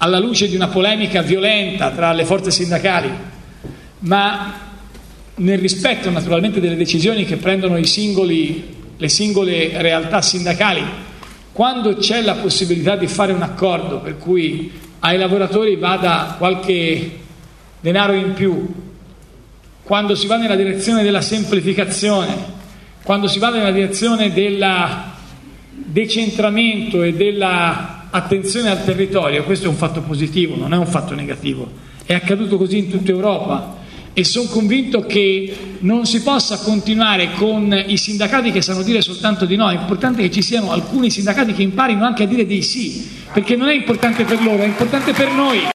alla luce di una polemica violenta tra le forze sindacali, ma nel rispetto naturalmente delle decisioni che prendono le singole realtà sindacali, quando c'è la possibilità di fare un accordo per cui ai lavoratori vada qualche denaro in più, quando si va nella direzione della semplificazione, quando si va nella direzione del decentramento e della attenzione al territorio, questo è un fatto positivo, non è un fatto negativo. È accaduto così in tutta Europa e sono convinto che non si possa continuare con i sindacati che sanno dire soltanto di no. È importante che ci siano alcuni sindacati che imparino anche a dire dei sì, perché non è importante per loro, è importante per noi.